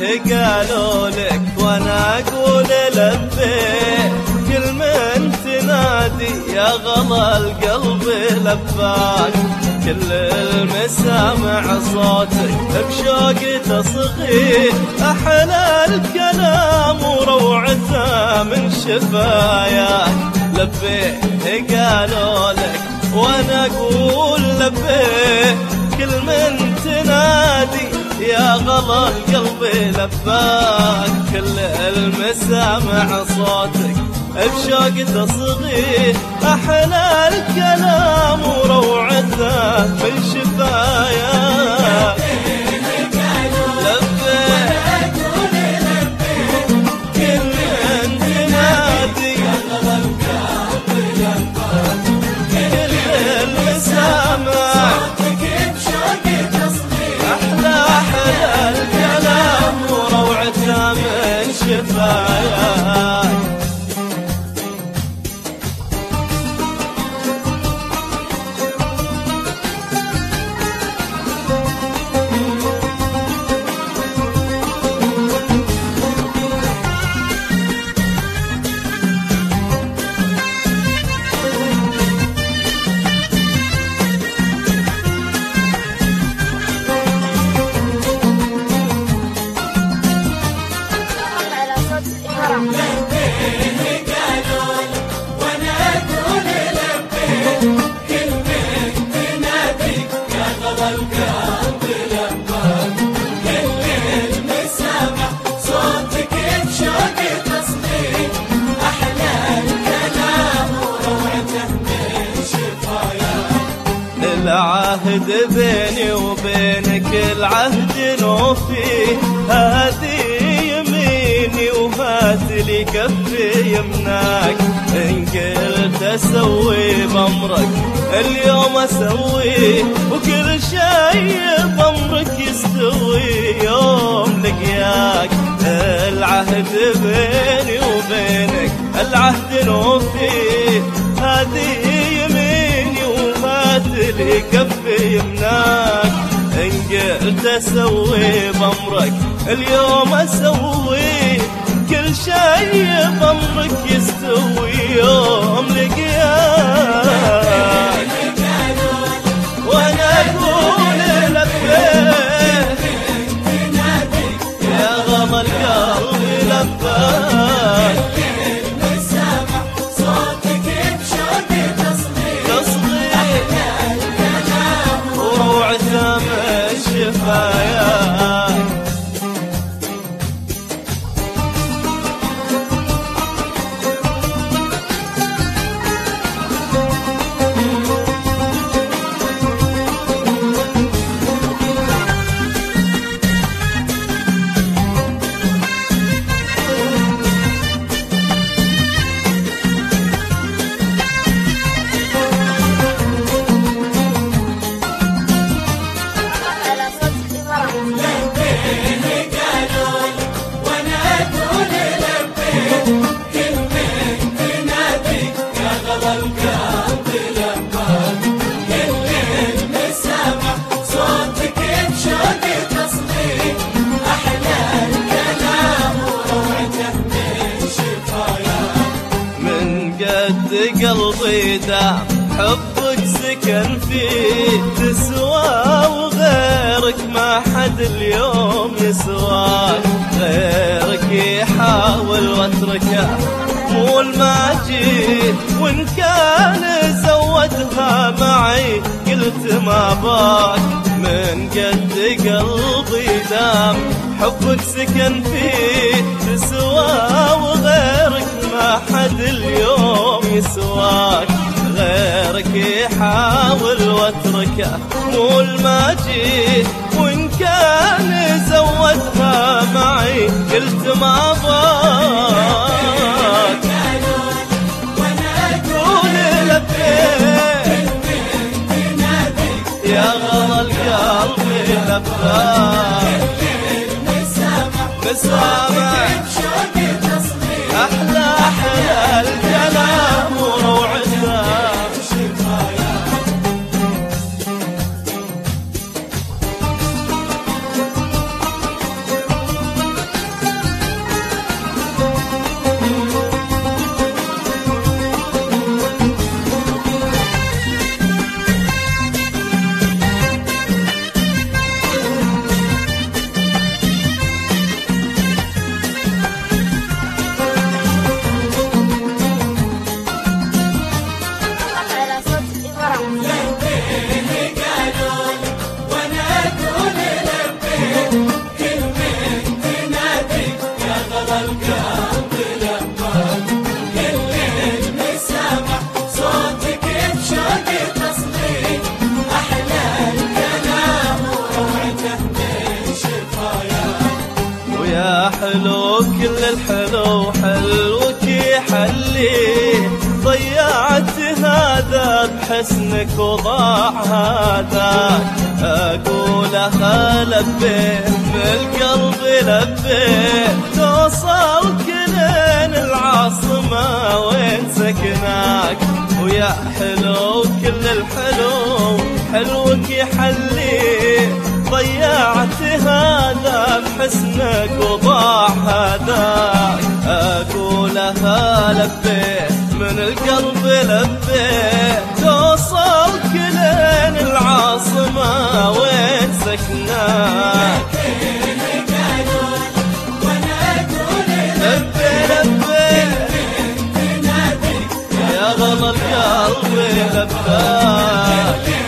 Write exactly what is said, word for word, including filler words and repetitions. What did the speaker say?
قالوا لك وانا اقول لبيك، كل من تنادي يا غلا القلب لباك، كل المسامع صوتك بشوق تصغي، احلى الكلام وروعته من شفاياك. لبيك قالوا لك وانا اقول لبيك، كل من تنادي يا غلا القلب لباك، كل المسامع صوتك بشوق تصغي، احلى الكلام وروعته من شفاياك. العهد بيني وبينك العهد نوفي، هذه يميني وهات لي كفي يمناك، إن قلت أسوي بأمرك اليوم أسوي، وكل شيء بأمرك يستوي يوم لقياك. العهد بيني وبينك العهد نوفي، هذه لي كفي يمناك، إن قلت أسوي بأمرك اليوم أسوي، كل شيء بأمرك يستوي يوم لقياك. وانا اقول لبيك يا غلا القلب لباك، قلبي دام حبك سكن فيه، تسوى وغيرك ما حد اليوم يسواك، غيرك يحاول واتركه مو الماجي، وان كان زودها معي قلت ما باك، من قد قلبي دام حبك سكن فيه، تسوى وغيرك ما حد اليوم يسواك، غيرك يحاول واتركه مو الماجي، وان كان زودها معي قلت ما باك. وانا اقول لبيك يا غلا القلب لباك، مسامع أحلى أحلى الكلام وروعته ويا حلو كل الحلو حلوك يحلي، ضيعت هذا بحسنك وضاع هذا، أقولها لبيه بالقلب لبيه، توصلك لين العاصمة وين سكناك، ويا حلو كل الحلو حلوك يحلي، ضيعت هذا بحسنك وضاع هذاك، أقولها لبيه من القلب لبيه، توصلك لين العاصمة وين سكناك، لبيه لبيه يا غلا القلب لباك.